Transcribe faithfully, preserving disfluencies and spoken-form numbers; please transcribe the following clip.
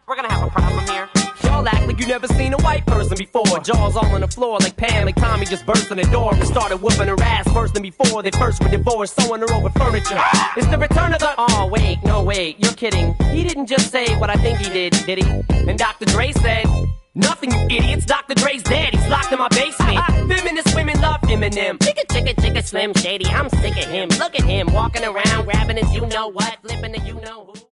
We're gonna have a problem here. Y'all act like you never seen a white person before. Jaws all on the floor like Pam, like Tommy just burst in the door and started whooping her ass worse than before. They first were divorced, sewing her over furniture. It's the return of the... Oh, wait, no, wait, you're kidding. He didn't just say what I think he did, did he? And Doctor Dre said... Nothing, you idiots. Doctor Dre's dead. He's locked in my basement. Feminist women love Eminem. Chicka, chicka, chicka, Slim Shady. I'm sick of him. Look at him walking around, grabbing his you know what, flipping the you know who.